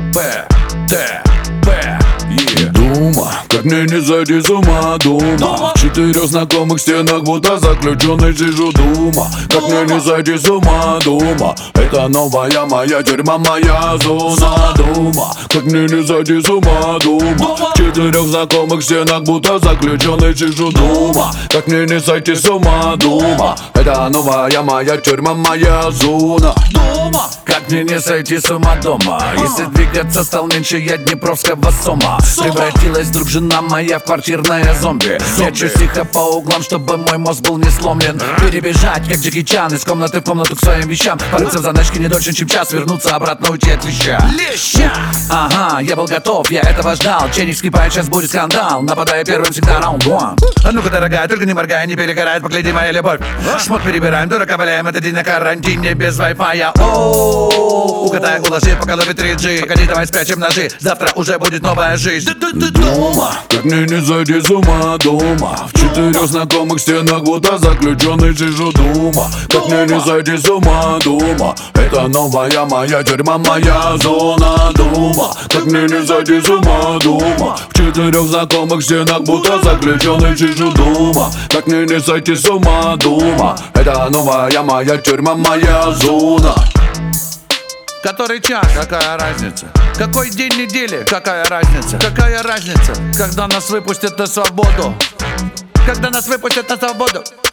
П, Т, П, Дума, как мне не сойти с ума, дума. В 4 знакомых стенах, будто заключенный сижу, дума. Как мне не сойти с ума, дума. Это новая моя тюрьма, моя зона, дума. Как мне не сойти с ума, дума. В 4 знакомых стенах, будто заключенный сижу, дума. Как мне не сойти с ума, дума. Это новая моя тюрьма, моя зона, дума. Как мне не сойти с ума дома? Если двигаться стал меньше я днепровского сома. Превратилась вдруг жена моя в квартирное зомби. Мечусь тихо по углам, чтобы мой мозг был не сломлен. Перебежать, как Джеки Чан, из комнаты в комнату к своим вещам. Порыться в заначке не дольше, чем час. Вернуться обратно, уйти от леща. Ага, я был готов, я этого ждал. Чайник скрипает, сейчас будет скандал. Нападая первым, всегда раунд one. А ну-ка, дорогая, только не моргай, не перегорает, погляди, моя любовь. Шмот перебираем, дурака валяем, это день на карантине без вай-фая. Укатай, уложи, по голове 3G. Погоди, давай спрячем ножи, завтра уже будет новая жизнь. Дума, как мне не сойти с ума, дума. В 4 знакомых стенах, будто заключенный сижу, дума. Как мне не сойти с ума, дума. Это новая моя тюрьма, моя зона, дума. Как мне не сойти с ума, дума. В 4 знакомых стенах, будто заключенный сижу, дума. Как мне не сойти с ума, дума. Это новая моя тюрьма, моя зона. Который час? Какая разница? Какой день недели? Какая разница? Какая разница? Когда нас выпустят на свободу? Когда нас выпустят на свободу?